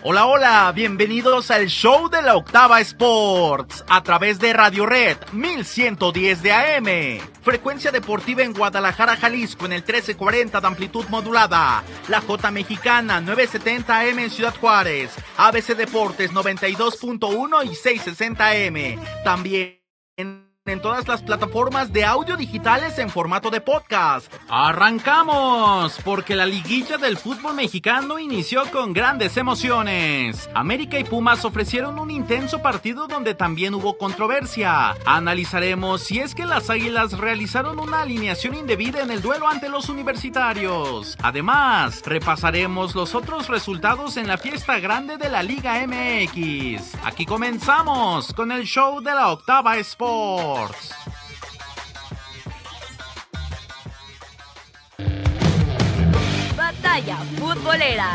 Hola, hola, bienvenidos al show de la Octava Sports, a través de Radio Red 1110 de AM, frecuencia deportiva en Guadalajara, Jalisco en el 1340 de amplitud modulada, la J Mexicana 970 AM en Ciudad Juárez, ABC Deportes 92.1 y 660 AM, también en todas las plataformas de audio digitales en formato de podcast. ¡Arrancamos! Porque la liguilla del fútbol mexicano inició con grandes emociones. América y Pumas ofrecieron un intenso partido donde también hubo controversia. Analizaremos si es que las Águilas realizaron una alineación indebida en el duelo ante los universitarios. Además, repasaremos los otros resultados en la fiesta grande de la Liga MX. Aquí comenzamos con el show de la Octava Sports. Batalla futbolera.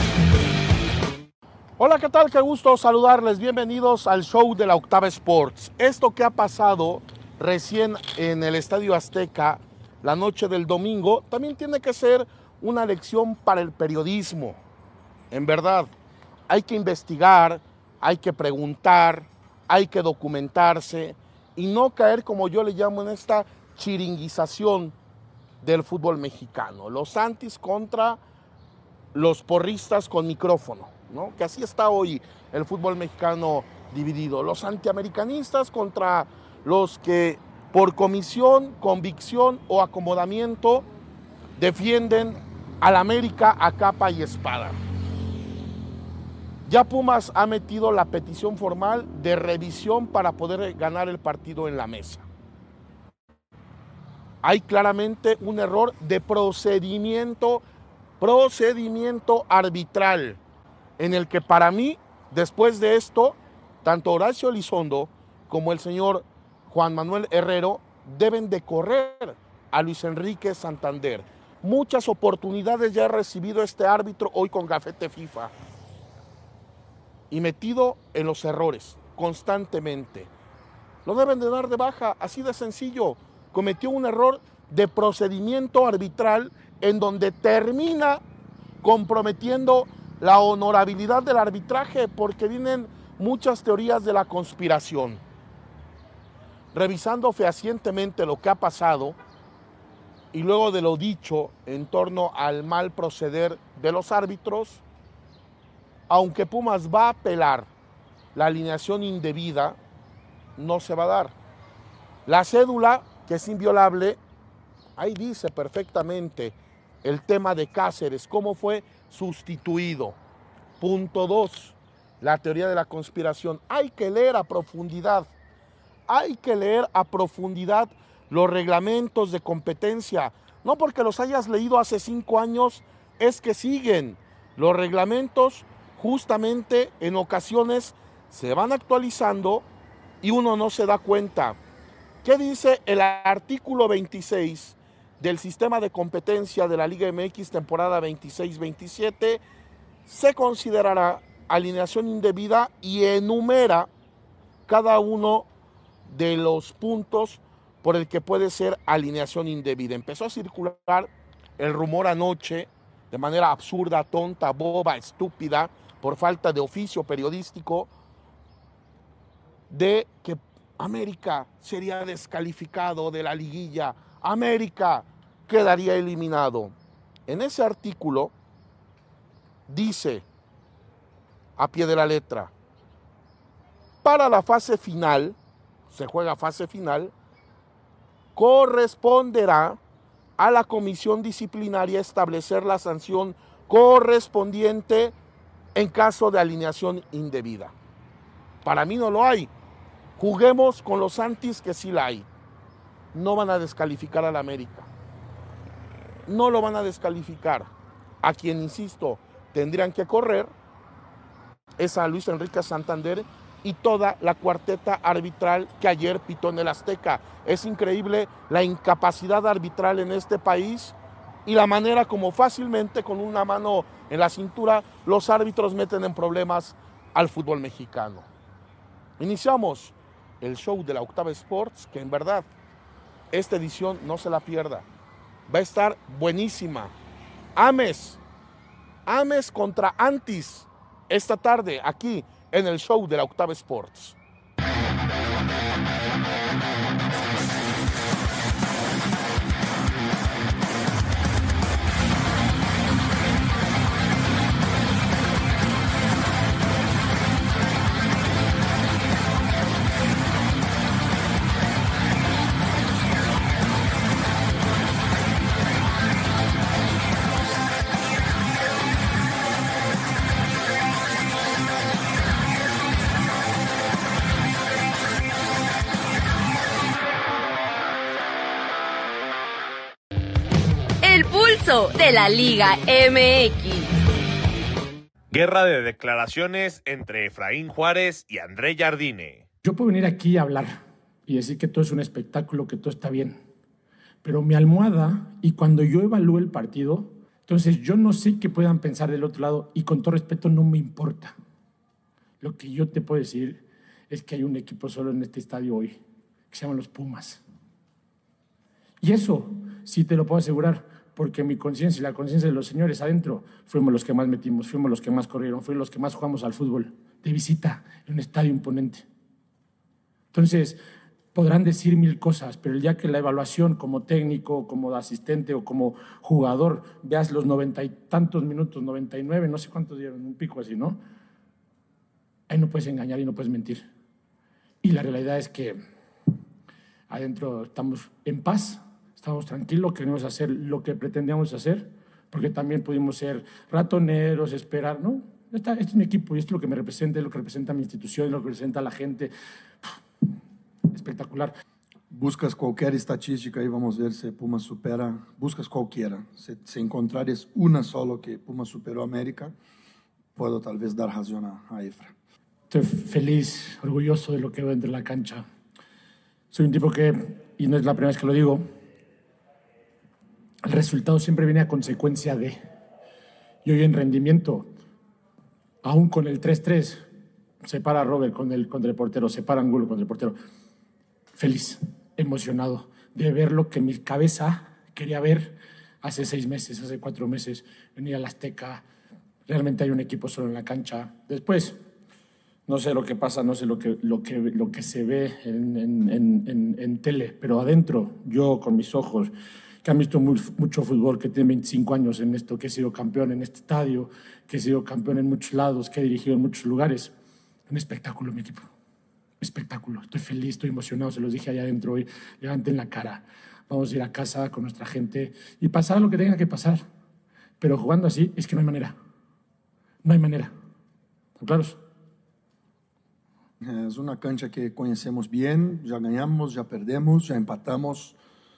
Hola, ¿qué tal? Qué gusto saludarles. Bienvenidos al show de la Octava Sports. Esto que ha pasado recién en el Estadio Azteca la noche del domingo también tiene que ser una lección para el periodismo. En verdad, hay que investigar, hay que preguntar, hay que documentarse y no caer, como yo le llamo, en esta chiringuización del fútbol mexicano. Los Santis contra los porristas con micrófono, ¿no? Que así está hoy el fútbol mexicano dividido. Los antiamericanistas contra los que por comisión, convicción o acomodamiento defienden al América a capa y espada. Ya Pumas ha metido la petición formal de revisión para poder ganar el partido en la mesa. Hay claramente un error de procedimiento arbitral, en el que para mí, después de esto, tanto Horacio Elizondo como el señor Juan Manuel Herrero deben de correr a Luis Enrique Santander. Muchas oportunidades ya ha recibido este árbitro hoy con gafete FIFA y metido en los errores constantemente. Lo deben de dar de baja, así de sencillo. Cometió un error de procedimiento arbitral en donde termina comprometiendo la honorabilidad del arbitraje, porque vienen muchas teorías de la conspiración. Revisando fehacientemente lo que ha pasado y luego de lo dicho en torno al mal proceder de los árbitros, aunque Pumas va a apelar la alineación indebida, no se va a dar. La cédula, que es inviolable, ahí dice perfectamente el tema de Cáceres, cómo fue sustituido. Punto 2, la teoría de la conspiración. Hay que leer a profundidad los reglamentos de competencia. No porque los hayas leído hace 5 años, es que siguen. Los reglamentos justamente en ocasiones se van actualizando y uno no se da cuenta. ¿Qué dice el artículo 26 del sistema de competencia de la Liga MX temporada 26-27? Se considerará alineación indebida y enumera cada uno de los puntos por el que puede ser alineación indebida. Empezó a circular el rumor anoche de manera absurda, tonta, boba, estúpida, por falta de oficio periodístico, de que América sería descalificado de la liguilla, América quedaría eliminado. En ese artículo dice, a pie de la letra, para la fase final, se juega fase final, corresponderá a la comisión disciplinaria establecer la sanción correspondiente en caso de alineación indebida. Para mí no lo hay. Juguemos con los Santis, que sí la hay. No van a descalificar al América. No lo van a descalificar. A quien, insisto, tendrían que correr es a Luis Enrique Santander y toda la cuarteta arbitral que ayer pitó en el Azteca. Es increíble la incapacidad arbitral en este país y la manera como fácilmente, con una mano en la cintura, los árbitros meten en problemas al fútbol mexicano. Iniciamos el show de la Octava Sports, que en verdad esta edición no se la pierda. Va a estar buenísima. Ames contra Antis. esta tarde aquí en el show de la Octava Sports. El pulso de la Liga MX. Guerra de declaraciones entre Efraín Juárez y André Jardine. Yo puedo venir aquí a hablar y decir que todo es un espectáculo, que todo está bien. Pero mi almohada, y cuando yo evalúo el partido, entonces yo no sé qué puedan pensar del otro lado y con todo respeto no me importa. Lo que yo te puedo decir es que hay un equipo solo en este estadio hoy, que se llaman los Pumas. Y eso sí te lo puedo asegurar, porque mi conciencia y la conciencia de los señores adentro fuimos los que más metimos, fuimos los que más corrieron, fuimos los que más jugamos al fútbol de visita en un estadio imponente. Entonces, podrán decir mil cosas, pero el día que la evaluación como técnico, como asistente o como jugador, veas los 90 y tantos minutos, 99, no sé cuántos dieron, un pico así, ¿no? Ahí no puedes engañar y no puedes mentir. Y la realidad es que adentro estamos en paz, estamos tranquilos, queremos hacer lo que pretendíamos hacer, porque también pudimos ser ratoneros, esperar, ¿no? Este es mi equipo y esto es lo que me representa, es lo que representa mi institución, es lo que representa a la gente. Espectacular. Buscas qualquer estatística y vamos a ver si Pumas supera, buscas cualquiera. Si encontrares una solo que Pumas superó a América, puedo tal vez dar razón a Efra. Estoy feliz, orgulloso de lo que veo dentro de la cancha. Soy un tipo que, y no es la primera vez que lo digo, el resultado siempre viene a consecuencia de. Y hoy en rendimiento, aún con el 3-3, se para Robert contra el portero, se para Angulo contra el portero. Feliz, emocionado de ver lo que mi cabeza quería ver hace 6 meses, hace 4 meses, venir al Azteca. Realmente hay un equipo solo en la cancha. Después, no sé lo que pasa, no sé lo que se ve en tele, pero adentro, yo con mis ojos, que han visto mucho fútbol, que tiene 25 años en esto, que he sido campeón en este estadio, que he sido campeón en muchos lados, que he dirigido en muchos lugares. Un espectáculo, mi equipo. Espectáculo. Estoy feliz, estoy emocionado, se los dije allá adentro hoy. Levanten la cara. Vamos a ir a casa con nuestra gente y pasar lo que tenga que pasar. Pero jugando así es que no hay manera. No hay manera. ¿Están claros? Es una cancha que conocemos bien, ya ganamos, ya perdemos, ya empatamos.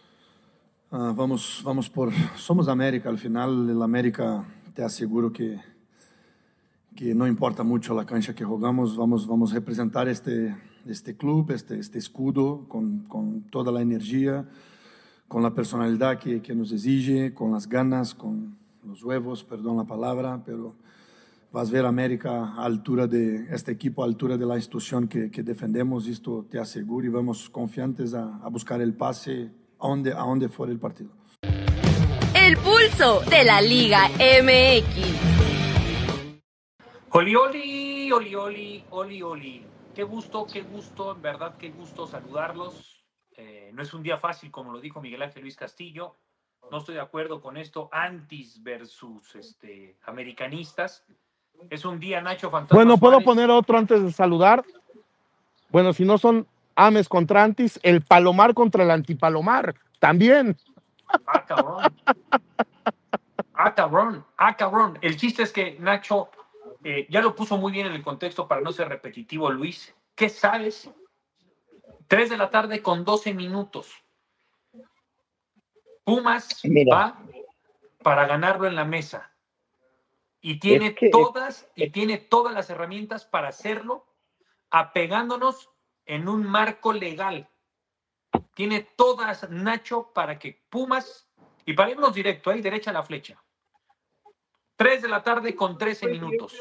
Somos América al final, el América te aseguro que no importa mucho la cancha que jugamos, vamos a representar este club, este escudo con toda la energía, con la personalidad que nos exige, con las ganas, con los huevos, perdón la palabra, pero vas a ver América a altura de este equipo, a altura de la institución que defendemos, esto te aseguro, y vamos confiantes a buscar el pase a donde fuera el partido. El pulso de la Liga MX. Oli, oli, oli, oli, oli, oli. Qué gusto, en verdad, qué gusto saludarlos. No es un día fácil, como lo dijo Miguel Ángel Luis Castillo. No estoy de acuerdo con esto, antis versus americanistas. Es un día, Nacho Fantasma Bueno, ¿puedo Suárez. poner otro antes de saludar? Bueno, si no son Ames contra Antis, el Palomar contra el Antipalomar, también. Ah, cabrón. Cabrón. El chiste es que Nacho ya lo puso muy bien en el contexto para no ser repetitivo, Luis. ¿Qué sabes? 3 de la tarde con 12 minutos. Pumas va para ganarlo en la mesa. Y tiene todas las herramientas para hacerlo, apegándonos en un marco legal. Tiene todas, Nacho, para que Pumas, y para irnos directo, ahí derecha a la flecha. 3 de la tarde con 13 minutos.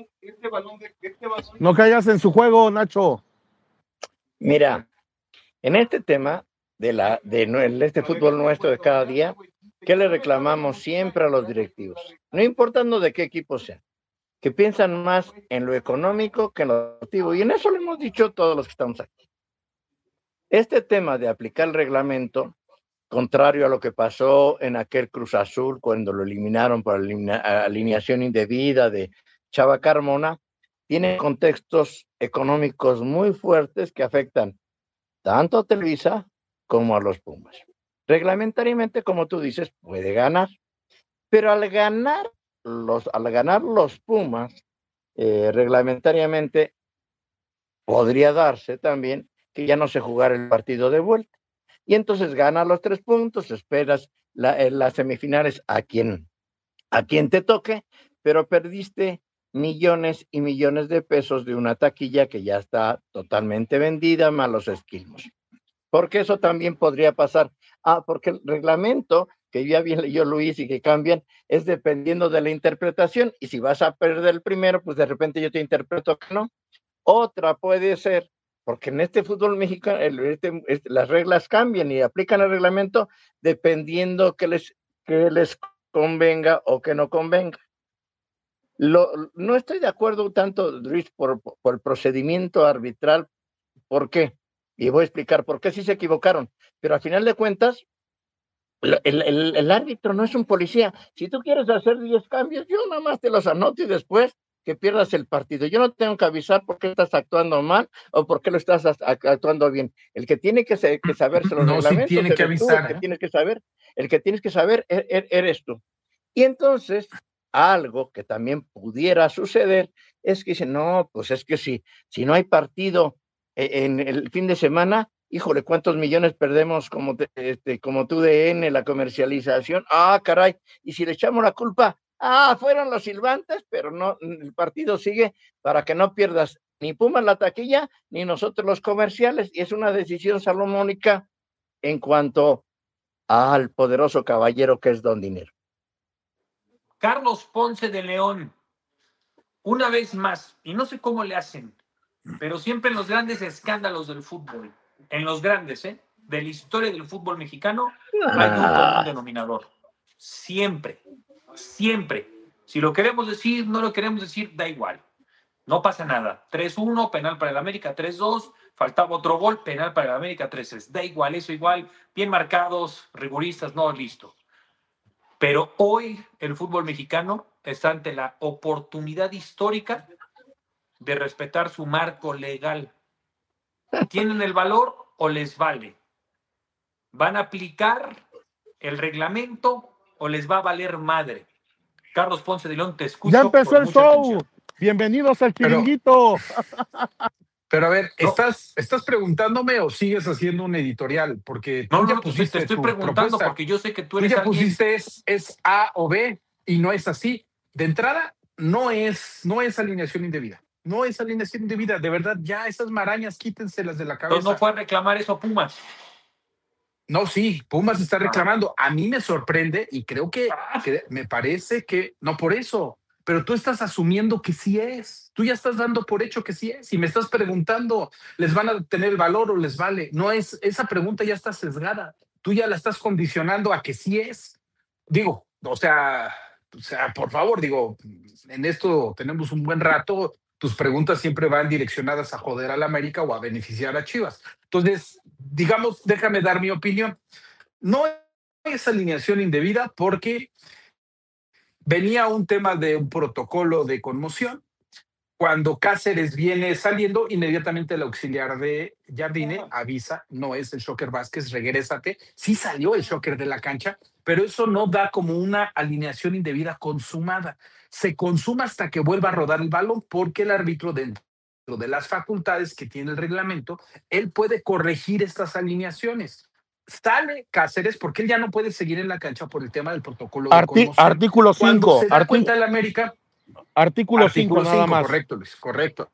No caigas en su juego, Nacho. Mira, en este tema de este fútbol nuestro de cada día, ¿qué le reclamamos siempre a los directivos? No importando de qué equipo sea. que piensan más en lo económico que en lo deportivo. Y en eso lo hemos dicho todos los que estamos aquí. Este tema de aplicar el reglamento, contrario a lo que pasó en aquel Cruz Azul cuando lo eliminaron por alineación indebida de Chava Carmona, tiene contextos económicos muy fuertes que afectan tanto a Televisa como a los Pumas. Reglamentariamente, como tú dices, puede ganar, pero al ganar los Pumas, reglamentariamente podría darse también que ya no se jugara el partido de vuelta. Y entonces gana los 3 puntos, esperas las semifinales a quien te toque, pero perdiste millones y millones de pesos de una taquilla que ya está totalmente vendida, más los esquilmos. Porque eso también podría pasar. Porque el reglamento, que ya bien leyó Luis y que cambian, es dependiendo de la interpretación. Y si vas a perder el primero, pues de repente yo te interpreto que no. Otra puede ser, porque en este fútbol mexicano las reglas cambian y aplican el reglamento dependiendo que les convenga o que no convenga. No estoy de acuerdo tanto, Luis, por el procedimiento arbitral. ¿Por qué? Y voy a explicar por qué sí se equivocaron. Pero al final de cuentas, el árbitro no es un policía. Si tú quieres hacer 10 cambios, yo nada más te los anoto y después que pierdas el partido. Yo no tengo que avisar por qué estás actuando mal o por qué lo estás actuando bien. El que tiene que saberse los reglamentos, tiene que avisar, el que tienes que saber eres tú. Y entonces, algo que también pudiera suceder es que dicen, no, pues es que si no hay partido en el fin de semana, híjole, ¿cuántos millones perdemos como TUDN, la comercialización? Caray, y si le echamos la culpa, fueron los silbantes, pero no, el partido sigue para que no pierdas ni Pumas la taquilla, ni nosotros los comerciales, y es una decisión salomónica en cuanto al poderoso caballero que es Don Dinero. Carlos Ponce de León, una vez más, y no sé cómo le hacen, pero siempre en los grandes escándalos del fútbol, en los grandes, de la historia del fútbol mexicano, hay un común denominador. Siempre. Si lo queremos decir, no lo queremos decir, da igual. No pasa nada. 3-1, penal para el América, 3-2, faltaba otro gol, penal para el América, 3-3. Da igual, eso igual, bien marcados, rigoristas, no, listo. Pero hoy el fútbol mexicano está ante la oportunidad histórica de respetar su marco legal. ¿Tienen el valor o les vale? ¿Van a aplicar el reglamento o les va a valer madre? Carlos Ponce de León, te escucho. Ya empezó el show. Atención. Bienvenidos al Chiringuito. Pero a ver, ¿estás preguntándome o sigues haciendo un editorial? Porque No, tú ya te pusiste estoy tu preguntando propuesta. porque yo sé que tú Tú eres ya alguien... pusiste es A o B y no es así. De entrada, no es alineación indebida. No es alineación indebida. De verdad, ya esas marañas quítenselas de la cabeza. Entonces no fue a reclamar eso a Pumas. No, sí, Pumas está reclamando. A mí me sorprende y creo que me parece que no por eso, pero tú estás asumiendo que sí es. Tú ya estás dando por hecho que sí es y me estás preguntando, ¿les van a tener el valor o les vale? No es, esa pregunta ya está sesgada. Tú ya la estás condicionando a que sí es. Digo, o sea, por favor, digo, en esto tenemos un buen rato. Tus preguntas siempre van direccionadas a joder a la América o a beneficiar a Chivas. Entonces, digamos, déjame dar mi opinión. No es alineación indebida porque venía un tema de un protocolo de conmoción. Cuando Cáceres viene saliendo, inmediatamente el auxiliar de Jardine avisa, no es el Shocker Vázquez, regrésate. Sí salió el Shocker de la cancha, pero eso no da como una alineación indebida consumada. Se consuma hasta que vuelva a rodar el balón porque el árbitro, dentro de las facultades que tiene el reglamento, él puede corregir estas alineaciones. Sale Cáceres porque él ya no puede seguir en la cancha por el tema del protocolo de conmoción. Artículo 5. Cuando se da cuenta el América... Artículo 5, nada más. Correcto, Luis, correcto.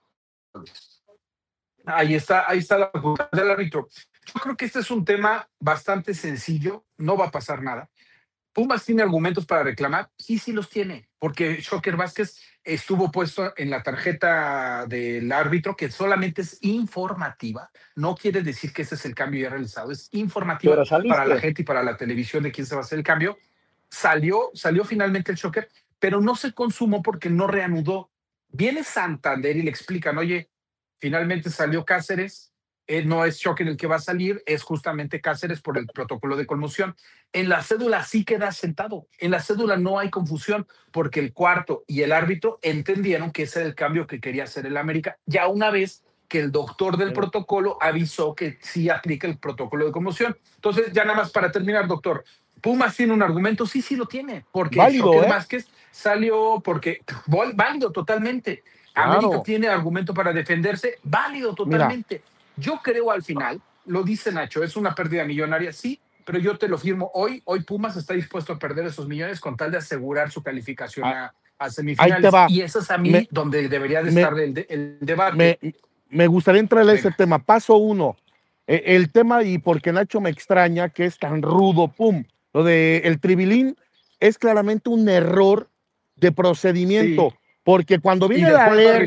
Ahí está la facultad del árbitro. Yo creo que este es un tema bastante sencillo, no va a pasar nada. ¿Pumas tiene argumentos para reclamar? Sí los tiene, porque Shocker Vázquez estuvo puesto en la tarjeta del árbitro, que solamente es informativa, no quiere decir que ese es el cambio ya realizado, es informativa para la gente y para la televisión de quién se va a hacer el cambio. Salió finalmente el Shocker, pero no se consumó porque no reanudó Viene Santander y le explican, oye, finalmente salió Cáceres, no es Shocker el que va a salir, es justamente Cáceres por el protocolo de conmoción. En la cédula sí queda sentado, en la cédula no hay confusión, porque el cuarto y el árbitro entendieron que ese era el cambio que quería hacer el América, ya una vez que el doctor del protocolo avisó que sí aplica el protocolo de conmoción. Entonces, ya nada más para terminar, doctor, ¿Pumas tiene un argumento? Sí, sí lo tiene, porque válido, Shocker Vázquez salió porque válido totalmente. Claro. América tiene argumento para defenderse, válido totalmente. Mira, yo creo al final, lo dice Nacho, es una pérdida millonaria, sí, pero yo te lo firmo hoy Pumas está dispuesto a perder esos millones con tal de asegurar su calificación a semifinales. Ahí te va. Y eso es a mí donde debería de estar el debate. Me gustaría entrar a ese tema. Paso 1. El tema, y porque Nacho me extraña que es tan rudo, lo de el tribilín es claramente un error de procedimiento, sí, porque cuando viene la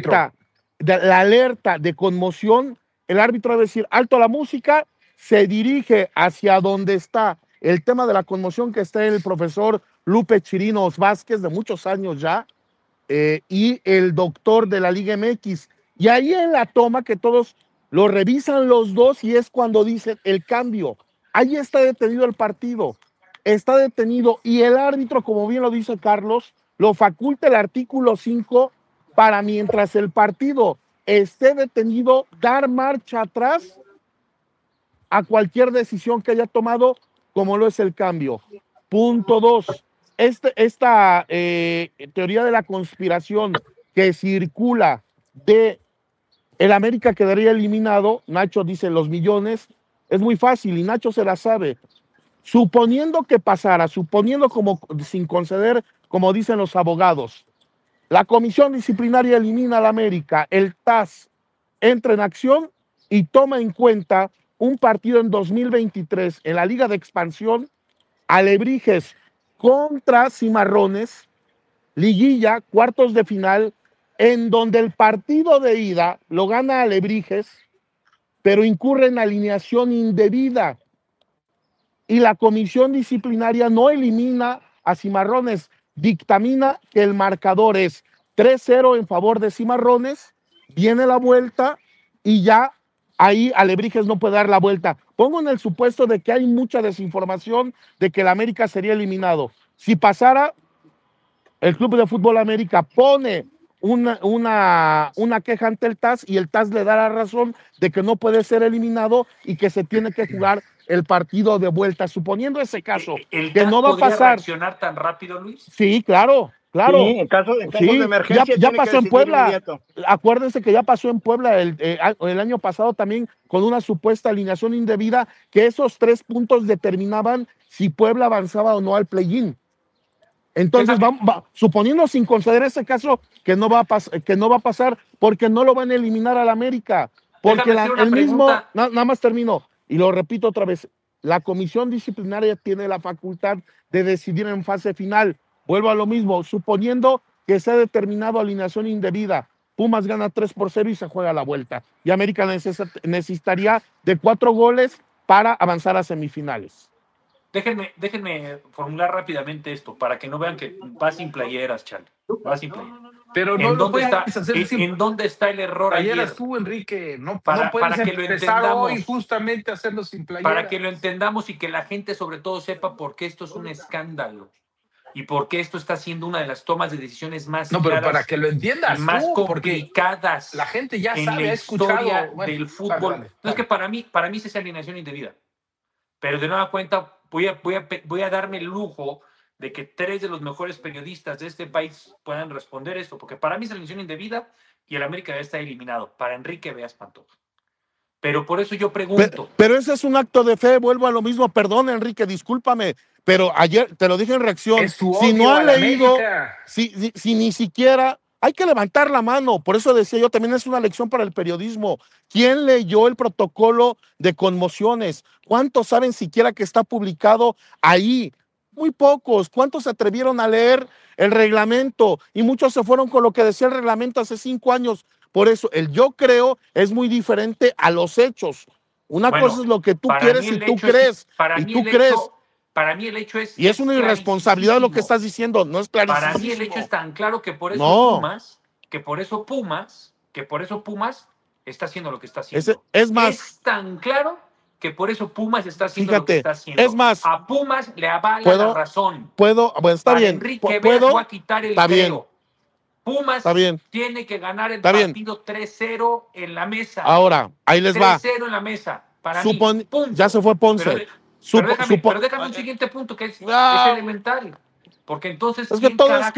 alerta de conmoción, el árbitro debe decir alto a la música, se dirige hacia donde está el tema de la conmoción, que está el profesor Lupe Chirinos Vázquez, de muchos años ya, y el doctor de la Liga MX, y ahí en la toma que todos lo revisan los dos, y es cuando dicen el cambio, ahí está detenido el partido, está detenido, y el árbitro, como bien lo dice Carlos, lo faculta el artículo 5 para mientras el partido esté detenido, dar marcha atrás a cualquier decisión que haya tomado, como lo es el cambio. Punto 2. Esta teoría de la conspiración que circula de el América quedaría eliminado, Nacho dice los millones, es muy fácil y Nacho se la sabe. Suponiendo que pasara, suponiendo como sin conceder, como dicen los abogados, la comisión disciplinaria elimina al América, el TAS entra en acción y toma en cuenta un partido en 2023 en la Liga de Expansión, Alebrijes contra Cimarrones, liguilla, cuartos de final, en donde el partido de ida lo gana Alebrijes, pero incurre en alineación indebida. Y la comisión disciplinaria no elimina a Cimarrones, dictamina que el marcador es 3-0 en favor de Cimarrones, viene la vuelta y ya ahí Alebrijes no puede dar la vuelta. Pongo en el supuesto de que hay mucha desinformación de que el América sería eliminado. Si pasara, el Club de Fútbol América pone una queja ante el TAS y el TAS le da la razón de que no puede ser eliminado y que se tiene que jugar el partido de vuelta. Suponiendo ese caso, ¿El que TAS no va a pasar. reaccionar tan rápido, Luis? Sí, claro. Claro. Sí, en caso de emergencia. Ya pasó en Puebla. Acuérdense que ya pasó en Puebla el año pasado también con una supuesta alineación indebida, que esos 3 puntos determinaban si Puebla avanzaba o no al play-in. Entonces, suponiendo sin conceder ese caso, que no va a pasar porque no lo van a eliminar al América. Porque el mismo, nada más termino, y lo repito otra vez, la comisión disciplinaria tiene la facultad de decidir en fase final. Vuelvo a lo mismo, suponiendo que se ha determinado alineación indebida, Pumas gana 3-0 y se juega la vuelta. Y América necesitaría de 4 goles para avanzar a semifinales. Déjenme formular rápidamente esto, para que no vean que va sin playeras, Charlie. Va sin playeras. Pero no lo puedes hacer ¿En dónde está el error ayer? Eras tú, Enrique. No para puedes que lo entendamos hoy justamente hacerlo sin playeras. Para que lo entendamos y que la gente sobre todo sepa por qué esto es un escándalo. Y por qué esto está siendo una de las tomas de decisiones más pero para que lo entiendas más complicadas la gente ya en sabe, la historia del fútbol. Vale. No es que para mí es esa alineación indebida. Pero de nueva cuenta voy a darme el lujo de que 3 de los mejores periodistas de este país puedan responder esto, porque para mí es alineación indebida y el América ya está eliminado. Para Enrique Veas Pantoja. Pero por eso yo pregunto. Pero ese es un acto de fe, vuelvo a lo mismo. Perdón, Enrique, discúlpame, pero ayer te lo dije en reacción. Si no han leído, si ni siquiera, hay que levantar la mano. Por eso decía yo, también es una lección para el periodismo. ¿Quién leyó el protocolo de conmociones? ¿Cuántos saben siquiera que está publicado ahí? Muy pocos. ¿Cuántos se atrevieron a leer el reglamento? Y muchos se fueron con lo que decía el reglamento hace 5 años. Por eso, el yo creo es muy diferente a los hechos. Una cosa es lo que tú quieres y tú crees. Para mí el hecho es... Y es una irresponsabilidad lo que estás diciendo, no es clarísimo. Para mí el hecho es tan claro que por eso que por eso Pumas está haciendo lo que está haciendo. Es más, es tan claro que por eso Pumas está haciendo lo que está haciendo. Es más, a Pumas le avala la razón. Bueno, está Para bien. Enrique Veas voy a quitar el está creo. Bien. Pumas tiene que ganar el partido 3-0 en la mesa. Ahora, ahí les va. 3-0 en la mesa. Para mí, ya se fue Ponce. Pero déjame un siguiente punto que es elemental. Porque entonces, es que todo es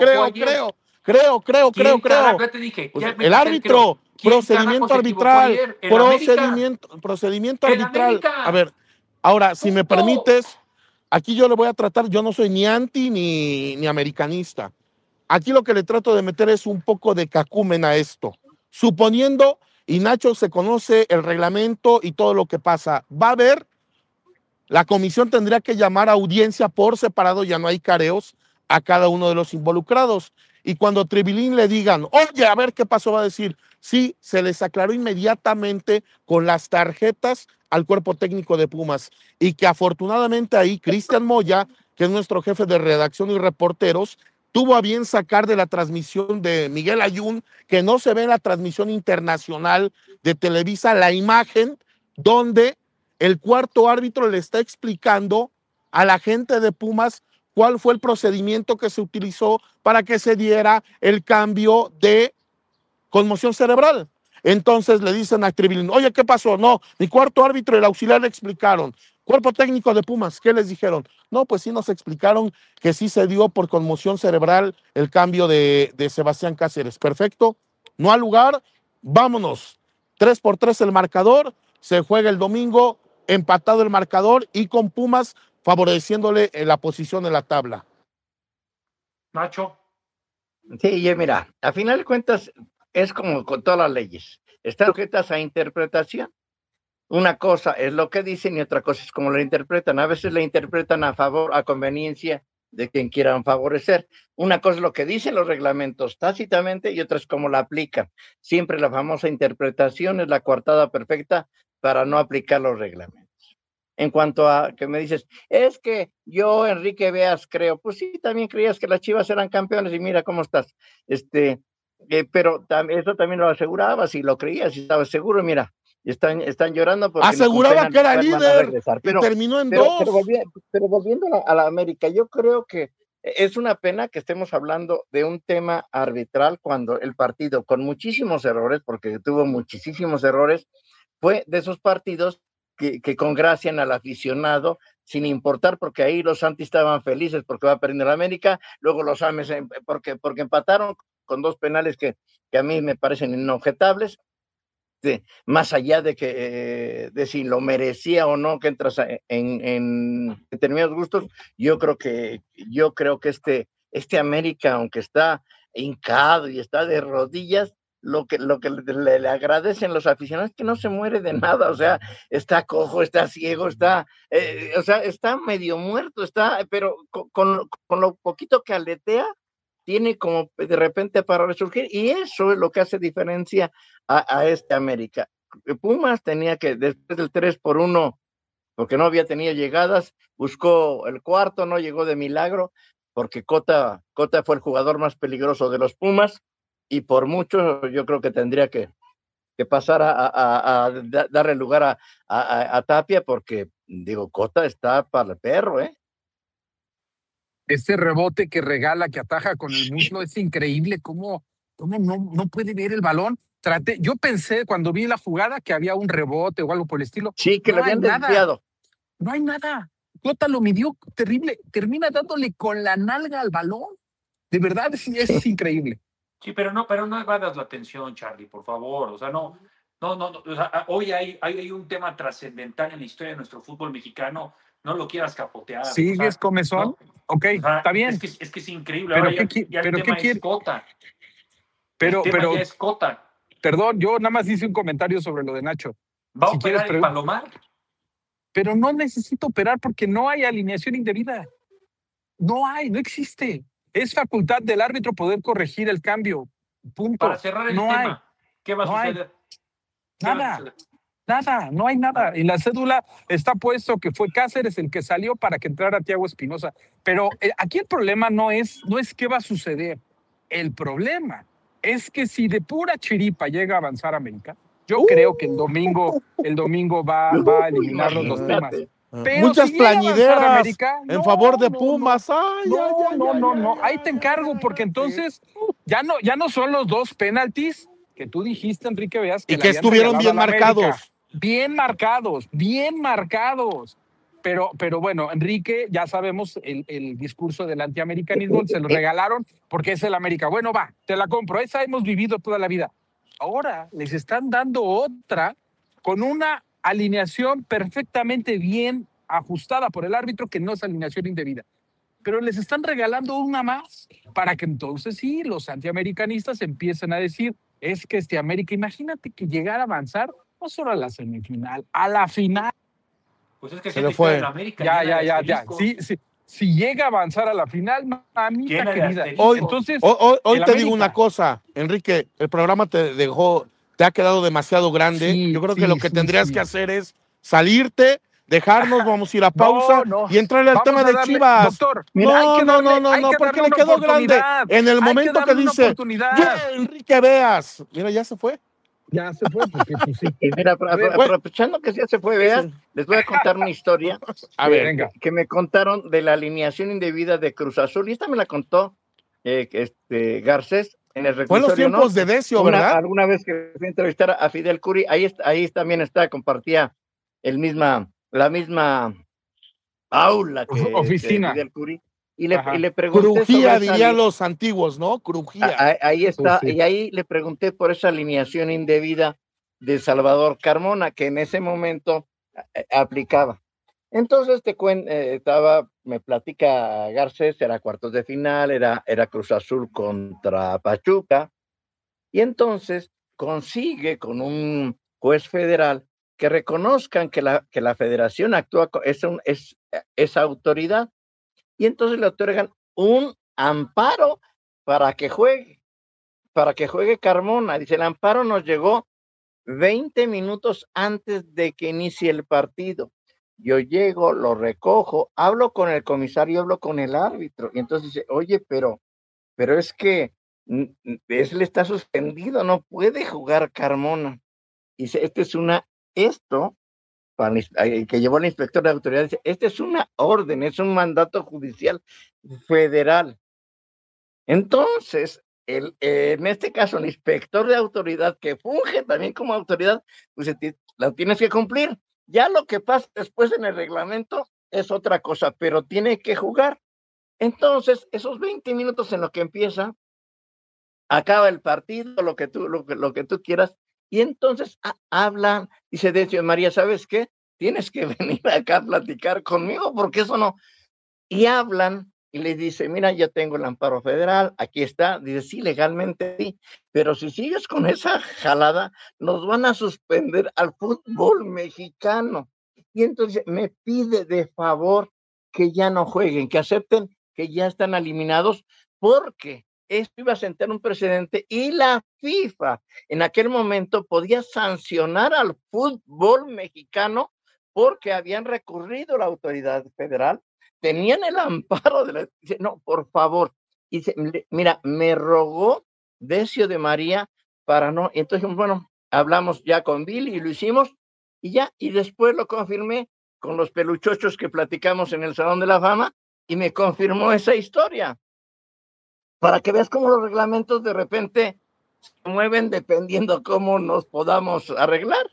creo. Ya te dije, pues el árbitro, procedimiento arbitral. Procedimiento arbitral. A ver, ahora, si me permites, aquí yo le voy a tratar, yo no soy ni anti ni americanista. Aquí lo que le trato de meter es un poco de cacumen a esto. Suponiendo, y Nacho se conoce el reglamento y todo lo que pasa, va a haber, la comisión tendría que llamar a audiencia por separado, ya no hay careos, a cada uno de los involucrados. Y cuando Trevilín le digan, oye, a ver qué pasó, va a decir, sí, se les aclaró inmediatamente con las tarjetas al cuerpo técnico de Pumas. Y que afortunadamente ahí Cristian Moya, que es nuestro jefe de redacción y reporteros, tuvo a bien sacar de la transmisión de Miguel Ayun, que no se ve en la transmisión internacional de Televisa, la imagen donde el cuarto árbitro le está explicando a la gente de Pumas cuál fue el procedimiento que se utilizó para que se diera el cambio de conmoción cerebral. Entonces le dicen a Trevilín, oye, ¿qué pasó? No, mi cuarto árbitro y el auxiliar le explicaron. Cuerpo técnico de Pumas, ¿qué les dijeron? No, pues sí nos explicaron que sí se dio por conmoción cerebral el cambio de Sebastián Cáceres. Perfecto, no ha lugar, vámonos. 3-3 el marcador, se juega el domingo, empatado el marcador y con Pumas favoreciéndole la posición en la tabla. Nacho. Sí, mira, a final de cuentas es como con todas las leyes, están sujetas a interpretación. Una cosa es lo que dicen y otra cosa es cómo lo interpretan. A veces la interpretan a favor, a conveniencia de quien quieran favorecer. Una cosa es lo que dicen los reglamentos tácitamente y otra es cómo la aplican. Siempre la famosa interpretación es la coartada perfecta para no aplicar los reglamentos. En cuanto a que me dices, es que yo, Enrique Veas, creo, pues sí, también creías que las Chivas eran campeones y mira cómo estás. Pero eso también lo asegurabas y lo creías y estabas seguro, mira. Están llorando porque aseguraba que era líder y terminó en 2. Pero volviendo a la América, yo creo que es una pena que estemos hablando de un tema arbitral cuando el partido, con muchísimos errores, porque tuvo muchísimos errores, fue de esos partidos que congracian al aficionado, sin importar, porque ahí los Santis estaban felices porque va a perder la América, luego los Ames porque empataron con 2 penales que a mí me parecen inobjetables. Más allá de que de si lo merecía o no que entras en determinados gustos, yo creo que este América, aunque está hincado y está de rodillas, lo que le agradecen los aficionados es que no se muere de nada, o sea, está cojo, está ciego, está medio muerto, pero con lo poquito que aletea, tiene como de repente para resurgir, y eso es lo que hace diferencia a este América. Pumas tenía que, después del 3-1, porque no había tenido llegadas, buscó el cuarto, no llegó de milagro, porque Cota fue el jugador más peligroso de los Pumas, y por mucho yo creo que tendría que pasar a darle lugar a Tapia, porque, digo, Cota está para el perro, Este rebote que regala, que ataja con el muslo, es increíble cómo no puede ver el balón. Yo pensé cuando vi la jugada que había un rebote o algo por el estilo. Sí, que lo habían desviado. No hay nada. Cota lo midió terrible. Termina dándole con la nalga al balón. De verdad, es increíble. Sí, pero no evadas la atención, Charlie, por favor. O sea, no. O sea, hoy hay un tema trascendental en la historia de nuestro fútbol mexicano. No lo quieras capotear. ¿Sigues, comezón? No, ok, está bien. Es que es increíble. Pero ahora ya el tema es Cota. El tema ya es Cota. Perdón, yo nada más hice un comentario sobre lo de Nacho. ¿Va a operar el Palomar? Pero no necesito operar porque no hay alineación indebida. No existe. Es facultad del árbitro poder corregir el cambio. Punto. Para cerrar el tema, ¿qué va a suceder? Nada, no hay nada. En la cédula está puesto que fue Cáceres el que salió para que entrara Thiago Espinosa. Pero aquí el problema no es qué va a suceder. El problema es que si de pura chiripa llega a avanzar América, yo creo que el domingo va a eliminarlos los Pumas. Pero muchas si llega a avanzar plañideras América, en favor de Pumas. No. Ahí te encargo, porque entonces ya no son los 2 penaltis que tú dijiste, Enrique Veas, Y le que habían estuvieron regalado bien a la América. marcados. Bien marcados. Pero bueno, Enrique, ya sabemos el discurso del antiamericanismo, se lo regalaron porque es el América. Bueno, va, te la compro, esa hemos vivido toda la vida. Ahora les están dando otra con una alineación perfectamente bien ajustada por el árbitro, que no es alineación indebida. Pero les están regalando una más para que entonces sí, los antiamericanistas empiecen a decir, es que América, imagínate que llegara a avanzar no solo a la semifinal, a la final. Pues es que se le fue. La América, Ya. Sí. Si llega a avanzar a la final, mamita querida. Hoy, entonces, hoy te América, digo una cosa, Enrique, el programa te ha quedado demasiado grande. Sí, yo creo que lo que tendrías que hacer es salirte, dejarnos, vamos a ir a pausa y entrarle al tema de Chivas. Doctor, No, porque le quedó grande. En el momento que dice, Enrique Veas, mira, ya se fue. Ya se fue, porque pues sí. Y mira, aprovechando que ya se fue, Veas, les voy a contar una historia que me contaron de la alineación indebida de Cruz Azul, y esta me la contó Garcés en el reclusorio. Fue en los tiempos de Decio, ¿verdad? Alguna vez que fui a entrevistar a Fidel Curi, ahí también compartía la misma aula que oficina. Fidel Curi. Y le pregunté. Crujía, dirían los antiguos, ¿no? Crujía. Ahí está, y ahí le pregunté por esa alineación indebida de Salvador Carmona, que en ese momento aplicaba. Entonces me platica Garcés, era cuartos de final, era Cruz Azul contra Pachuca, y entonces consigue con un juez federal que reconozcan que la federación actúa, es autoridad, y entonces le otorgan un amparo para que juegue Carmona. Dice, el amparo nos llegó 20 minutos antes de que inicie el partido. Yo llego, lo recojo, hablo con el comisario, hablo con el árbitro, y entonces dice, oye, pero es que él está suspendido, no puede jugar Carmona. Y dice, esto que llevó el inspector de autoridad, dice, esta es una orden, es un mandato judicial federal. Entonces, en este caso, el inspector de autoridad, que funge también como autoridad, pues la tienes que cumplir. Ya lo que pasa después en el reglamento es otra cosa, pero tiene que jugar. Entonces, esos 20 minutos en lo que empieza, acaba el partido, lo que tú quieras, y entonces hablan, dice Decio, María, ¿sabes qué? Tienes que venir acá a platicar conmigo, porque eso no. Y hablan, y le dice, mira, ya tengo el amparo federal, aquí está. Dice, sí, legalmente sí, pero si sigues con esa jalada, nos van a suspender al fútbol mexicano. Y entonces me pide de favor que ya no jueguen, que acepten que ya están eliminados, porque esto iba a sentar un precedente, y la FIFA en aquel momento podía sancionar al fútbol mexicano porque habían recurrido a la autoridad federal, tenían el amparo dice, no, por favor. Y dice, mira, me rogó Decio de María para no. Entonces, bueno, hablamos ya con Billy y lo hicimos, y después lo confirmé con los peluchochos que platicamos en el Salón de la Fama, y me confirmó esa historia. Para que veas cómo los reglamentos de repente se mueven dependiendo cómo nos podamos arreglar.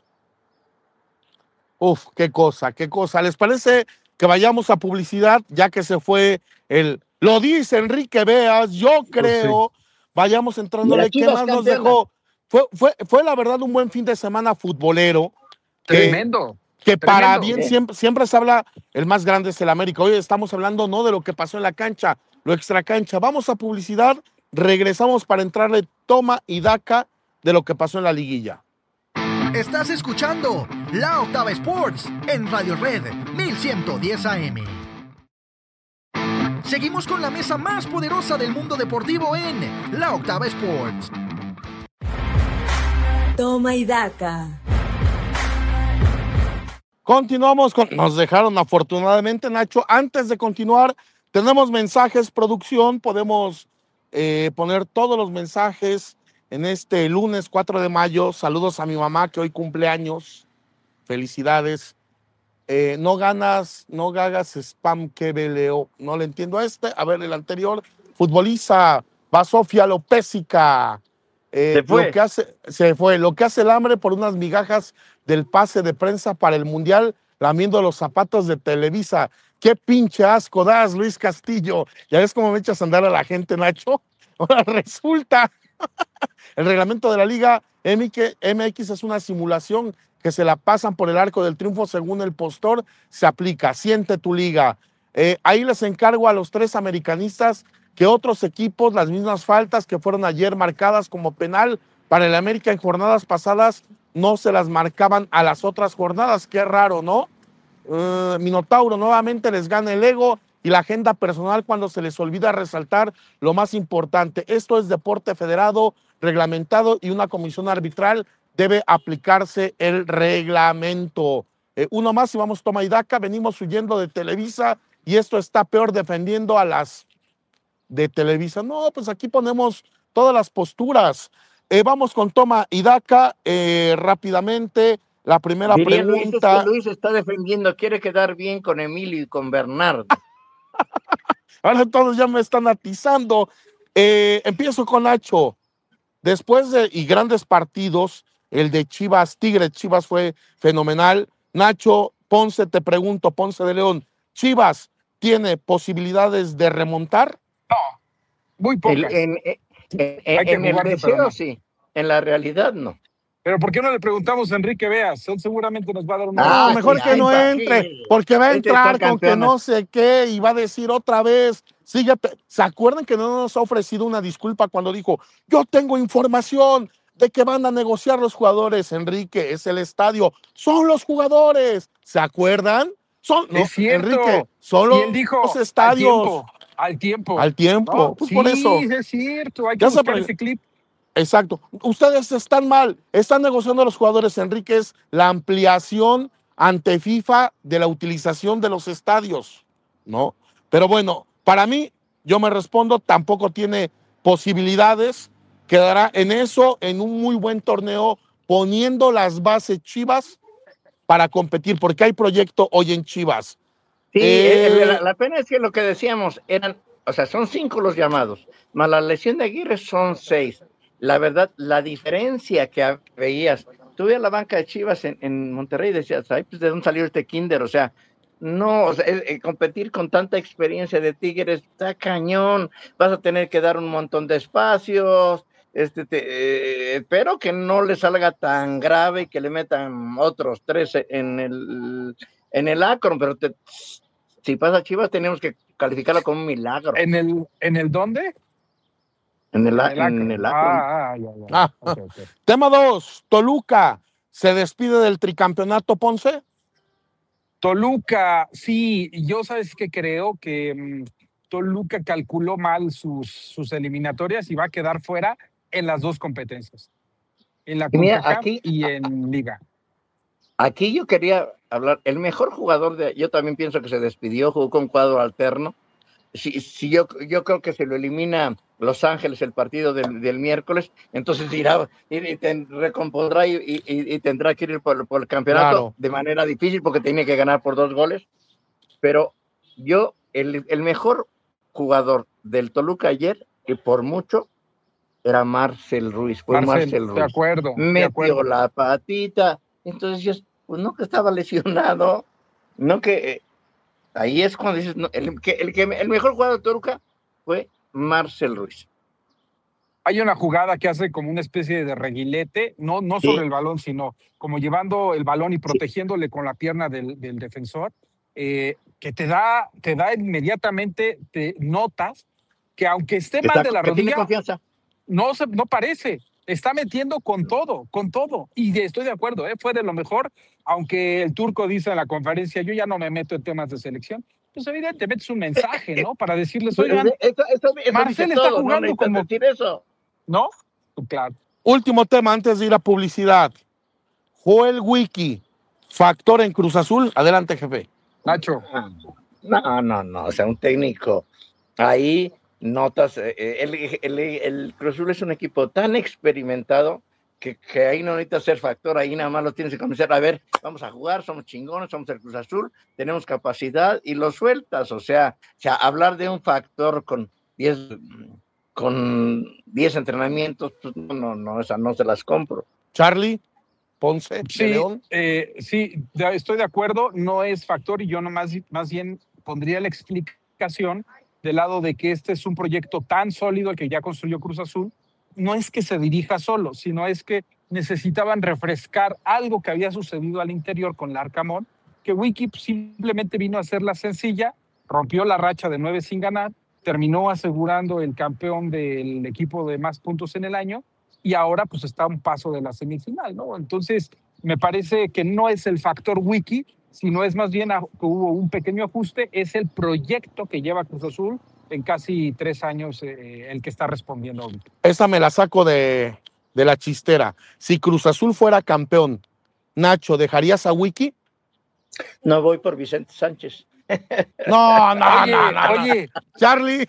Uf, qué cosa. ¿Les parece que vayamos a publicidad, ya que se fue lo dice Enrique Veas, yo creo, vayamos entrándole? ¿Qué más nos dejó? Fue la verdad un buen fin de semana futbolero. Tremendo. Que para bien siempre se habla, el más grande es el América. Hoy estamos hablando no de lo que pasó en la cancha, lo extracancha. Vamos a publicidad, regresamos para entrarle toma y daca de lo que pasó en la liguilla. Estás escuchando La Octava Sports en Radio Red 1110 AM. Seguimos con la mesa más poderosa del mundo deportivo en La Octava Sports. Toma y daca. Continuamos nos dejaron afortunadamente, Nacho. Antes de continuar, tenemos mensajes, producción, podemos poner todos los mensajes en este lunes 4 de mayo. Saludos a mi mamá que hoy cumple años. Felicidades. No gagas spam que veleo. No le entiendo a este. A ver, el anterior. Futboliza. Va Sofía Lopésica. Se fue. Se fue. Lo que hace el hambre por unas migajas del pase de prensa para el Mundial, lamiendo los zapatos de Televisa. Qué pinche asco das, Luis Castillo. ¿Ya ves cómo me echas a andar a la gente, Nacho? Ahora resulta, el reglamento de la Liga MX es una simulación que se la pasan por el arco del triunfo según el postor, se aplica. Siente tu liga. Ahí les encargo a los 3 americanistas que otros equipos, las mismas faltas que fueron ayer marcadas como penal para el América en jornadas pasadas, no se las marcaban a las otras jornadas. Qué raro, ¿no? Minotauro, nuevamente les gana el ego y la agenda personal cuando se les olvida resaltar lo más importante. Esto es deporte federado, reglamentado, y una comisión arbitral debe aplicarse el reglamento. Uno más y vamos toma y daca. Venimos huyendo de Televisa y esto está peor, defendiendo a las de Televisa. No, pues aquí ponemos todas las posturas. Vamos con toma y daca rápidamente. La primera pregunta. Luis está defendiendo, quiere quedar bien con Emilio y con Bernardo. Ahora todos ya me están atizando. Empiezo con Nacho. Después de grandes partidos, el de Chivas, Tigres, Chivas fue fenomenal. Nacho, Ponce, te pregunto, Ponce de León, ¿Chivas tiene posibilidades de remontar? No, muy pocas. En el deseo sí, en la realidad no. Pero ¿por qué no le preguntamos a Enrique Veas? Él seguramente nos va a dar una... mejor que no entre, porque va a entrar con que no sé qué y va a decir otra vez. ¿Se acuerdan que no nos ha ofrecido una disculpa cuando dijo, yo tengo información de que van a negociar los jugadores? Enrique, es el estadio, son los jugadores. ¿Se acuerdan? Es cierto. Enrique, son y él dijo, los estadios. Al tiempo. ¿No? Pues sí, por eso. Es cierto, hay que buscar ese clip. Exacto. Ustedes están mal. Están negociando a los jugadores, Enrique, es la ampliación ante FIFA de la utilización de los estadios, ¿no? Pero bueno, para mí, yo me respondo, tampoco tiene posibilidades. Quedará en eso, en un muy buen torneo, poniendo las bases Chivas para competir, porque hay proyecto hoy en Chivas. Sí, la pena es que lo que decíamos son 5 los llamados, más la lesión de Aguirre son 6. La verdad, la diferencia que veías, tuve a la banca de Chivas en Monterrey y decías, ay, pues de dónde salió este kinder, competir con tanta experiencia de Tigres está cañón, vas a tener que dar un montón de espacios, espero que no le salga tan grave y que le metan otros 13 en el Akron, pero si pasa Chivas tenemos que calificarlo como un milagro. ¿En el dónde? En el Akron. Ya. Okay. Tema 2, Toluca, ¿se despide del tricampeonato, Ponce? Toluca, sí, yo sabes que creo que Toluca calculó mal sus eliminatorias y va a quedar fuera en las 2 competencias, en la CONCACAF y en Liga. Aquí yo quería hablar, el mejor jugador yo también pienso que se despidió, jugó con cuadro alterno. Yo creo que se lo elimina Los Ángeles el partido del miércoles, entonces irá y recompondrá y tendrá que ir por el campeonato de manera difícil porque tiene que ganar por 2 goles. Pero el mejor jugador del Toluca ayer, que por mucho, era Marcel Ruiz. Fue Marcel Ruiz. De acuerdo. Metió la patita. Entonces yo, pues no que estaba lesionado, no que... Ahí es cuando dices, no, el mejor jugador de Toluca fue Marcel Ruiz. Hay una jugada que hace como una especie de reguilete, no sobre el balón, sino como llevando el balón y protegiéndole con la pierna del defensor, que te da inmediatamente, te notas que aunque esté mal de la rodilla, tiene confianza. No parece. Está metiendo con todo. Y estoy de acuerdo, fue de lo mejor, aunque el turco dice en la conferencia, yo ya no me meto en temas de selección. Pues evidentemente es un mensaje, ¿no? Para decirles, oigan, Marcel está jugando no como... decir eso. ¿No? Claro. Último tema antes de ir a publicidad. Joel Wiki, factor en Cruz Azul. Adelante, jefe. Nacho. No, un técnico ahí notas, el Cruz Azul es un equipo tan experimentado que ahí no necesita ser factor, ahí nada más lo tienes que comenzar a ver, vamos a jugar, somos chingones, somos el Cruz Azul, tenemos capacidad y lo sueltas, o sea hablar de un factor con 10 entrenamientos, pues no, esa no se las compro. Charlie Ponce de León. Sí, estoy de acuerdo, no es factor y yo más bien pondría la explicación del lado de que este es un proyecto tan sólido el que ya construyó Cruz Azul. No es que se dirija solo, sino es que necesitaban refrescar algo que había sucedido al interior con Larcamón, que Wiki simplemente vino a hacerla sencilla, rompió la racha de 9 sin ganar, terminó asegurando el campeón del equipo de más puntos en el año y ahora pues está a un paso de la semifinal, ¿no? Entonces me parece que no es el factor Wiki, sino es más bien que hubo un pequeño ajuste, es el proyecto que lleva Cruz Azul en casi 3 años el que está respondiendo ahorita. Esa me la saco de la chistera. Si Cruz Azul fuera campeón, Nacho, ¿dejarías a Wiki? No, voy por Vicente Sánchez. No. Oye. Charlie.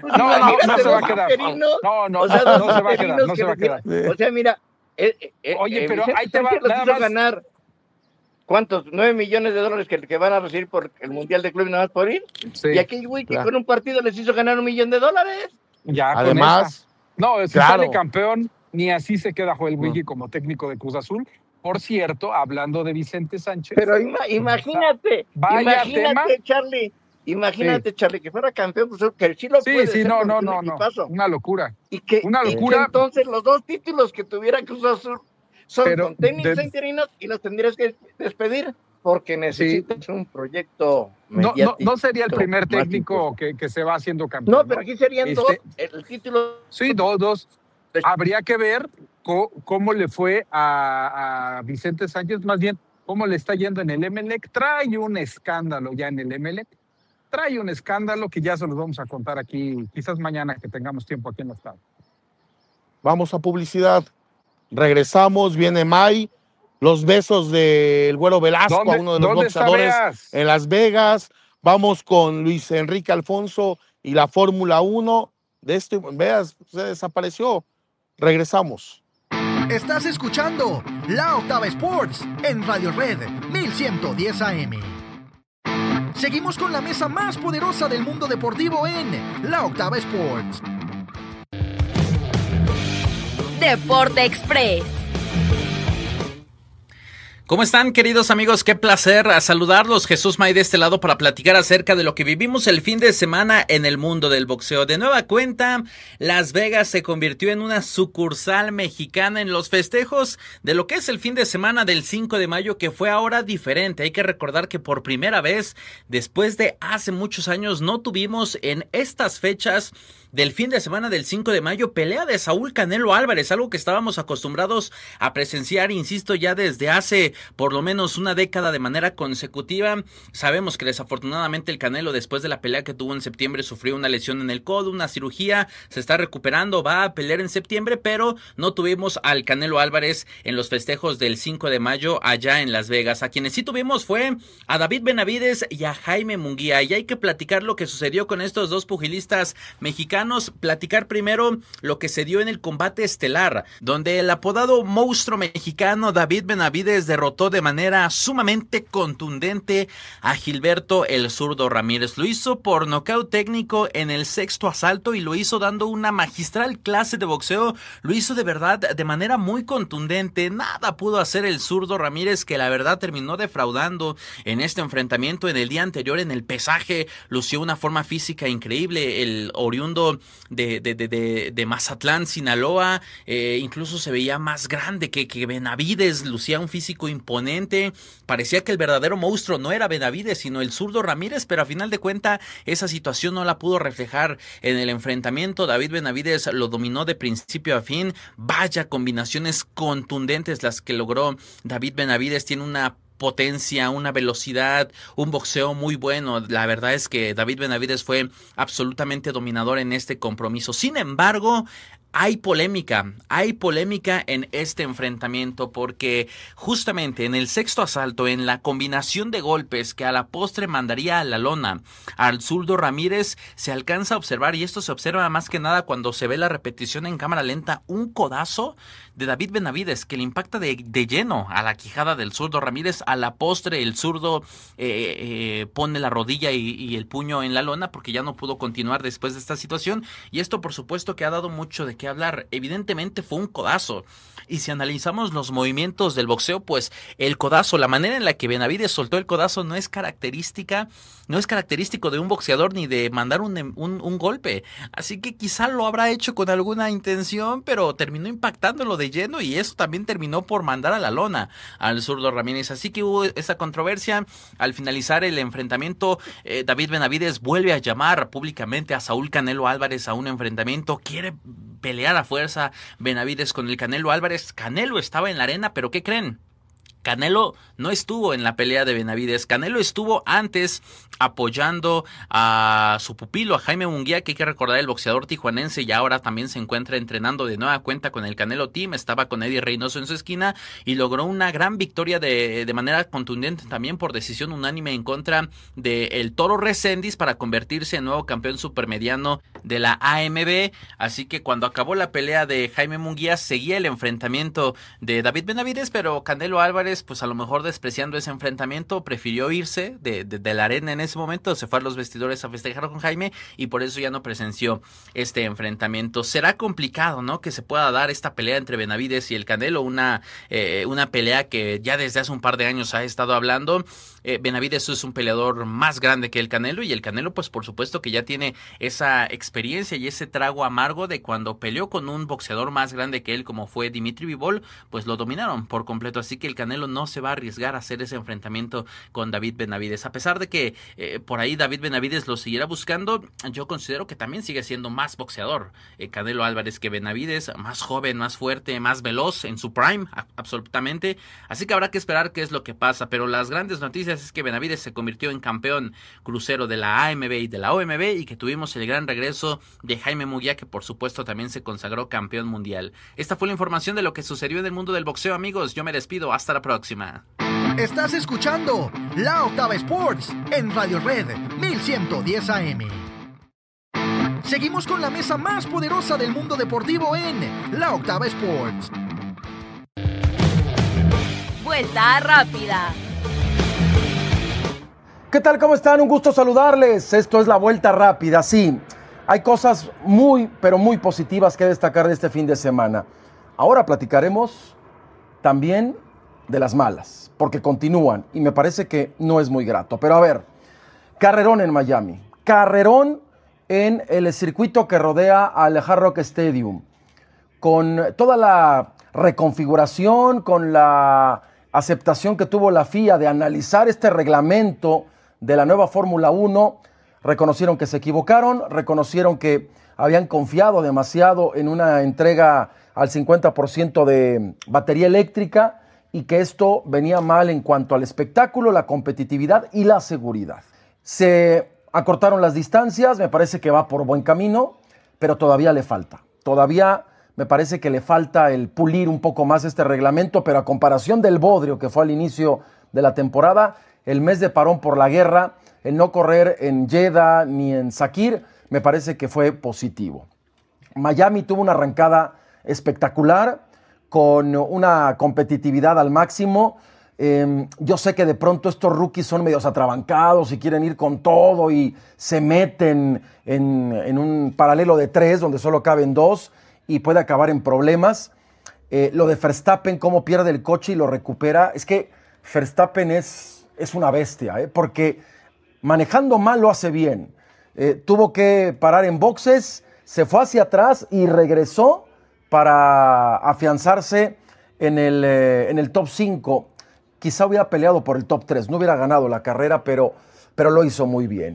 No se va a quedar. No se va a quedar. O sea, mira. Oye, pero Vicente ahí te va. Sánchez los Nada hizo más ganar. ¿Cuántos? $9 millones que van a recibir por el Mundial de Clubes nada más por ir. Sí. Y aquí Wiki con un partido les hizo ganar $1 millón. Ya, además. No, si sale campeón, ni así se queda Joel Wiki como técnico de Cruz Azul. Por cierto, hablando de Vicente Sánchez. Pero imagínate, Charlie. Imagínate, Charlie, que fuera campeón, que sí lo puede ser. No. Una locura. Y que entonces los 2 títulos que tuviera Cruz Azul son con técnicos interinos y los tendrías que despedir porque necesitas un proyecto mediático. No sería el primer técnico que se va haciendo campeón. No, pero aquí serían 2, el título. Sí, 2. Habría que ver cómo le fue a Vicente Sánchez, más bien, cómo le está yendo en el Emelec. Trae un escándalo ya en el Emelec. Trae un escándalo que ya se los vamos a contar aquí, quizás mañana que tengamos tiempo aquí en la tarde. Vamos a publicidad. Regresamos, viene May, los besos del Güero Velasco a uno de los boxeadores en Las Vegas. Vamos con Luis Enrique Alfonso y la Fórmula 1. Veas, se desapareció. Regresamos. Estás escuchando La Octava Sports en Radio Red 1110 AM. Seguimos con la mesa más poderosa del mundo deportivo en La Octava Sports. Deporte Express. ¿Cómo están, queridos amigos? Qué placer saludarlos. Jesús May de este lado para platicar acerca de lo que vivimos el fin de semana en el mundo del boxeo. De nueva cuenta, Las Vegas se convirtió en una sucursal mexicana en los festejos de lo que es el fin de semana del 5 de mayo, que fue ahora diferente. Hay que recordar que por primera vez, después de hace muchos años, no tuvimos en estas fechas del fin de semana del 5 de mayo pelea de Saúl Canelo Álvarez, algo que estábamos acostumbrados a presenciar, insisto, ya desde hace por lo menos una década de manera consecutiva. Sabemos que desafortunadamente el Canelo, después de la pelea que tuvo en septiembre, sufrió una lesión en el codo, una cirugía, se está recuperando, va a pelear en septiembre, pero no tuvimos al Canelo Álvarez en los festejos del 5 de mayo allá en Las Vegas. A quienes sí tuvimos fue a David Benavides y a Jaime Munguía, y hay que platicar lo que sucedió con estos dos pugilistas mexicanos. Platicar primero lo que se dio en el combate estelar, donde el apodado monstruo mexicano David Benavides derrotó de manera sumamente contundente a Gilberto el Zurdo Ramírez. Lo hizo por nocaut técnico en el 6º asalto y lo hizo dando una magistral clase de boxeo. Lo hizo de verdad de manera muy contundente. Nada pudo hacer el Zurdo Ramírez, que la verdad terminó defraudando en este enfrentamiento. En el día anterior, en el pesaje, lució una forma física increíble. El oriundo de Mazatlán, Sinaloa, incluso se veía más grande que Benavides, lucía un físico imponente. Parecía que el verdadero monstruo no era Benavides, sino el Zurdo Ramírez, pero a final de cuentas esa situación no la pudo reflejar en el enfrentamiento. David Benavides lo dominó de principio a fin. Vaya combinaciones contundentes las que logró David Benavides. Tiene una potencia, una velocidad, un boxeo muy bueno. La verdad es que David Benavides fue absolutamente dominador en este compromiso. Sin embargo, Hay polémica en este enfrentamiento porque justamente en el sexto asalto, en la combinación de golpes que a la postre mandaría a la lona al zurdo Ramírez, se alcanza a observar, y esto se observa más que nada cuando se ve la repetición en cámara lenta, un codazo de David Benavides que le impacta de lleno a la quijada del zurdo Ramírez. A la postre el zurdo pone la rodilla y el puño en la lona porque ya no pudo continuar después de esta situación, y esto por supuesto que ha dado mucho de qué hablar. Evidentemente fue un codazo, y si analizamos los movimientos del boxeo, pues el codazo, la manera en la que Benavides soltó el codazo no es característico de un boxeador ni de mandar un golpe, así que quizá lo habrá hecho con alguna intención, pero terminó impactándolo de lleno, y eso también terminó por mandar a la lona al zurdo Ramírez. Así que hubo esa controversia. Al finalizar el enfrentamiento, David Benavides vuelve a llamar públicamente a Saúl Canelo Álvarez a un enfrentamiento. Quiere pelear a fuerza Benavides con el Canelo Álvarez. Canelo estaba en la arena, pero ¿qué creen? Canelo no estuvo en la pelea de Benavides. Canelo estuvo antes apoyando a su pupilo, a Jaime Munguía, que hay que recordar, el boxeador tijuanense, y ahora también se encuentra entrenando de nueva cuenta con el Canelo Team. Estaba con Eddie Reynoso en su esquina y logró una gran victoria de manera contundente, también por decisión unánime en contra de el Toro Reséndiz, para convertirse en nuevo campeón supermediano de la AMB. Así que cuando acabó la pelea de Jaime Munguía, seguía el enfrentamiento de David Benavides, pero Canelo Álvarez, pues a lo mejor despreciando ese enfrentamiento, prefirió irse de la arena en ese momento, se fue a los vestidores a festejar con Jaime, y por eso ya no presenció este enfrentamiento. Será complicado, ¿no?, que se pueda dar esta pelea entre Benavides y el Canelo, una pelea que ya desde hace un par de años ha estado hablando. Benavides es un peleador más grande que el Canelo, y el Canelo pues por supuesto que ya tiene esa experiencia y ese trago amargo de cuando peleó con un boxeador más grande que él, como fue Dimitri Bivol, pues lo dominaron por completo. Así que el Canelo no se va a arriesgar a hacer ese enfrentamiento con David Benavides, a pesar de que por ahí David Benavides lo seguirá buscando. Yo considero que también sigue siendo más boxeador Canelo Álvarez que Benavides, más joven, más fuerte, más veloz en su prime, absolutamente. Así que habrá que esperar qué es lo que pasa, pero las grandes noticias es que Benavides se convirtió en campeón crucero de la AMB y de la OMB, y que tuvimos el gran regreso de Jaime Munguía, que por supuesto también se consagró campeón mundial. Esta fue la información de lo que sucedió en el mundo del boxeo, amigos. Yo me despido, hasta la próxima. Estás escuchando La Octava Sports en Radio Red 1110 AM. Seguimos con la mesa más poderosa del mundo deportivo en La Octava Sports. Vuelta rápida. ¿Qué tal? ¿Cómo están? Un gusto saludarles. Esto es la Vuelta Rápida. Sí, hay cosas muy, pero muy positivas que destacar de este fin de semana. Ahora platicaremos también de las malas, porque continúan y me parece que no es muy grato. Pero a ver, carrerón en Miami, carrerón en el circuito que rodea al Hard Rock Stadium, con toda la reconfiguración, con la aceptación que tuvo la FIA de analizar este reglamento de la nueva Fórmula 1, reconocieron que se equivocaron, reconocieron que habían confiado demasiado en una entrega al 50% de batería eléctrica y que esto venía mal en cuanto al espectáculo, la competitividad y la seguridad. Se acortaron las distancias, me parece que va por buen camino, pero todavía le falta. Todavía me parece que le falta el pulir un poco más este reglamento, pero a comparación del bodrio que fue al inicio de la temporada, el mes de parón por la guerra, el no correr en Jeddah ni en Sakir, me parece que fue positivo. Miami tuvo una arrancada espectacular, con una competitividad al máximo. Yo sé que de pronto estos rookies son medios atrabancados y quieren ir con todo y se meten en un paralelo de 3 donde solo caben 2 y puede acabar en problemas. Lo de Verstappen, cómo pierde el coche y lo recupera. Es que Verstappen es una bestia, porque manejando mal lo hace bien. Tuvo que parar en boxes, se fue hacia atrás y regresó para afianzarse en el top 5. Quizá hubiera peleado por el top 3, no hubiera ganado la carrera, pero lo hizo muy bien.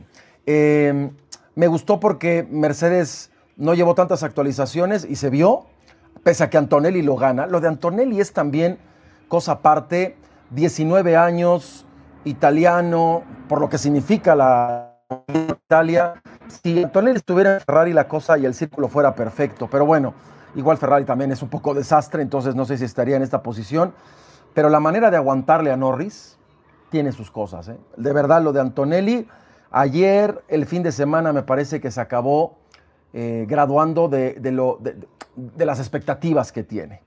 Me gustó porque Mercedes no llevó tantas actualizaciones y se vio, pese a que Antonelli lo gana. Lo de Antonelli es también cosa aparte, 19 años, italiano, por lo que significa la Italia, si Antonelli estuviera en Ferrari la cosa y el círculo fuera perfecto, pero bueno, igual Ferrari también es un poco desastre, entonces no sé si estaría en esta posición, pero la manera de aguantarle a Norris tiene sus cosas, ¿eh? De verdad, lo de Antonelli, ayer, el fin de semana, me parece que se acabó graduando de las expectativas que tiene.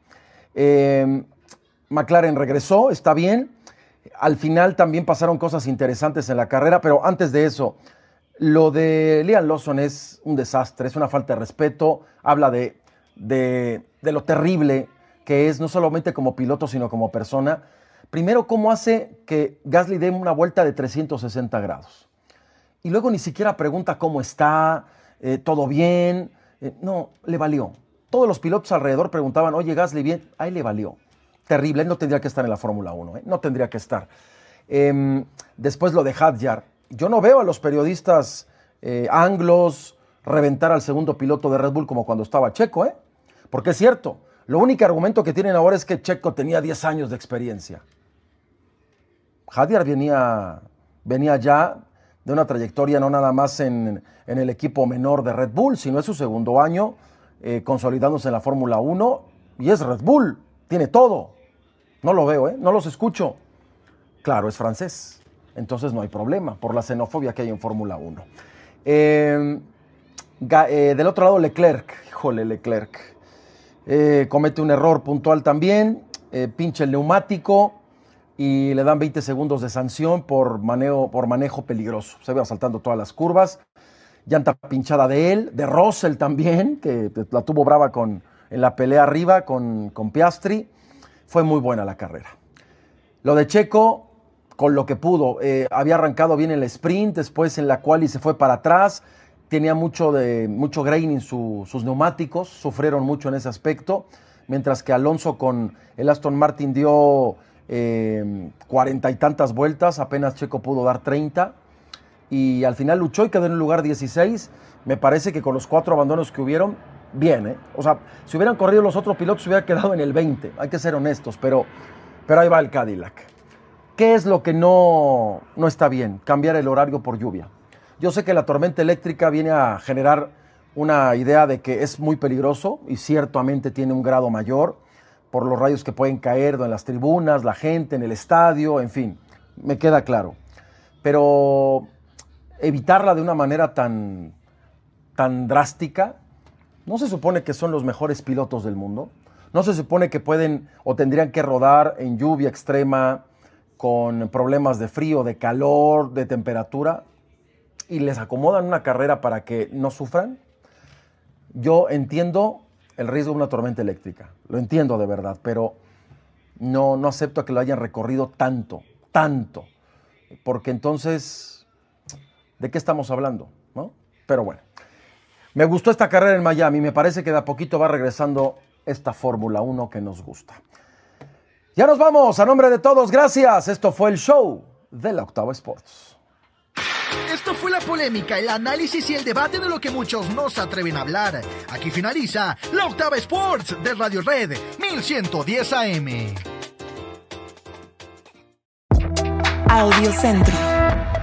McLaren regresó, está bien. Al final también pasaron cosas interesantes en la carrera, pero antes de eso, lo de Liam Lawson es un desastre, es una falta de respeto, habla de lo terrible que es, no solamente como piloto, sino como persona. Primero, cómo hace que Gasly dé una vuelta de 360 grados. Y luego ni siquiera pregunta cómo está, todo bien. No, le valió. Todos los pilotos alrededor preguntaban, oye, Gasly, bien. Ahí le valió. Terrible, él no tendría que estar en la Fórmula 1, no tendría que estar. Después lo de Hadjar. Yo no veo a los periodistas anglos reventar al segundo piloto de Red Bull como cuando estaba Checo, porque es cierto, lo único argumento que tienen ahora es que Checo tenía 10 años de experiencia. Hadjar venía ya de una trayectoria no nada más en el equipo menor de Red Bull, sino es su segundo año consolidándose en la Fórmula 1 y es Red Bull, tiene todo. No lo veo, no los escucho. Claro, es francés, entonces no hay problema por la xenofobia que hay en Fórmula 1. Del otro lado, Leclerc. Híjole, Leclerc. Comete un error puntual también, pincha el neumático y le dan 20 segundos de sanción por manejo peligroso. Se ve saltando todas las curvas. Llanta pinchada de él, de Russell también, que la tuvo brava en la pelea arriba con Piastri. Fue muy buena la carrera. Lo de Checo, con lo que pudo, había arrancado bien el sprint, después en la quali se fue para atrás, tenía mucho graining sus neumáticos, sufrieron mucho en ese aspecto, mientras que Alonso con el Aston Martin dio 40 y tantas vueltas, apenas Checo pudo dar 30, y al final luchó y quedó en el lugar 16. Me parece que con los 4 abandonos que hubieron, bien, o sea, si hubieran corrido los otros pilotos se hubiera quedado en el 20, hay que ser honestos, pero ahí va el Cadillac. ¿Qué es lo que no está bien? Cambiar el horario por lluvia. Yo sé que la tormenta eléctrica viene a generar una idea de que es muy peligroso y ciertamente tiene un grado mayor por los rayos que pueden caer en las tribunas, la gente, en el estadio, en fin, me queda claro. Pero evitarla de una manera tan drástica, ¿no se supone que son los mejores pilotos del mundo? ¿No se supone que pueden o tendrían que rodar en lluvia extrema, con problemas de frío, de calor, de temperatura, y les acomodan una carrera para que no sufran? Yo entiendo el riesgo de una tormenta eléctrica, lo entiendo de verdad, pero no acepto que lo hayan recorrido tanto, porque entonces, ¿de qué estamos hablando? ¿No? Pero bueno, me gustó esta carrera en Miami, me parece que de a poquito va regresando esta Fórmula 1 que nos gusta. Ya nos vamos, a nombre de todos, gracias. Esto fue el show de la Octava Sports. Esto fue la polémica, el análisis y el debate de lo que muchos no se atreven a hablar. Aquí finaliza la Octava Sports de Radio Red 1110 AM. Audiocentro.